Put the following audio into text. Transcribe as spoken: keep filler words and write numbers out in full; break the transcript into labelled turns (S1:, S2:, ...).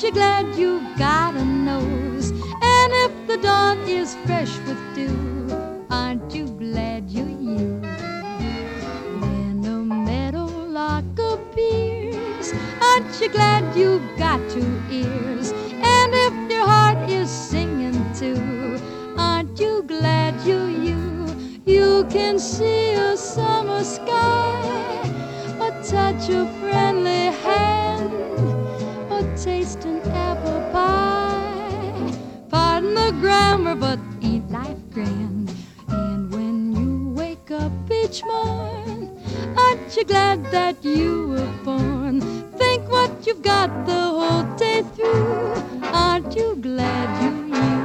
S1: you glad you got a nose? And if the dawn is fresh with dew, aren't you glad you're you? When a meadowlark appears, aren't you glad you got two ears? And if your heart is singing too, aren't you glad you're you? You can see a summer sky, a touch of friendly hand, a taste an apple pie. Pardon the grammar, but ain't life grand? And when you wake up each morn, aren't you glad that you were born? Think what you've got the whole day through. Aren't you glad you're you?